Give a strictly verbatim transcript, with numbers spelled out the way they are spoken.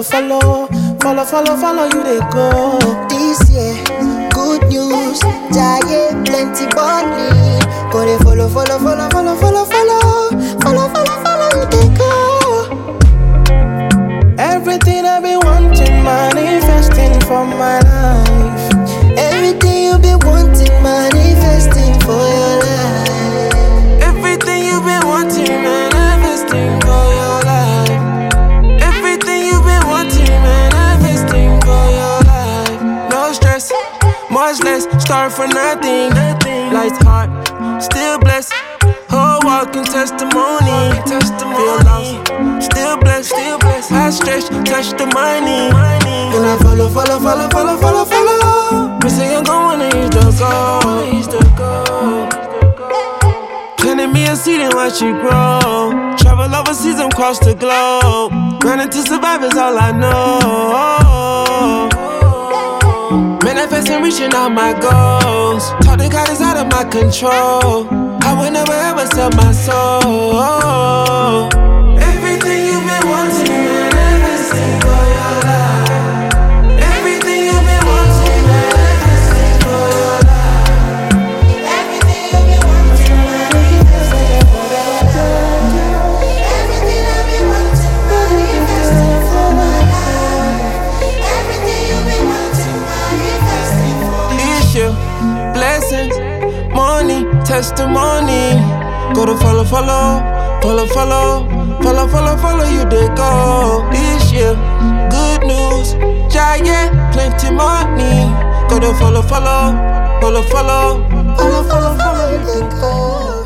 follow, follow, follow, follow, follow you they go. This year, good news, giant plenty money. Go they follow, follow, follow, follow, follow, follow, follow, follow, follow you they go. Everything I've been wanting, manifesting for my life. Everything you've been wanting, manifesting for your life. Everything you've been wanting, manifesting for your life. Everything you've been wanting, manifesting for your life. No stress, much less, start from nothing. Life's hard, still blessed. Whole walking testimony. Feel lost, still blessed, still blessed. I stretch, touch the money. And I follow, follow, follow, follow, follow, follow. Me say I'm going to use the go. Planting me a seed and watch it grow. Travel overseas and cross the globe. Running to survive is all I know. Manifesting, reaching all my goals. Talk to God is out of my control. I would never ever sell my soul. Everything you've been wanting, manifesting for your life. Everything you've been wanting, manifesting for your life. Everything you've been wanting, manifesting for your life. Everything I've been wanting, manifesting for my life. Everything you've been wanting, manifesting for my life. Issue, blessings, money, testimony. Go to follow, follow, follow, follow, follow, follow, follow you they go. This year, good news, giant, plenty money. Go to follow, follow, follow, follow, Follow, follow, follow you they go.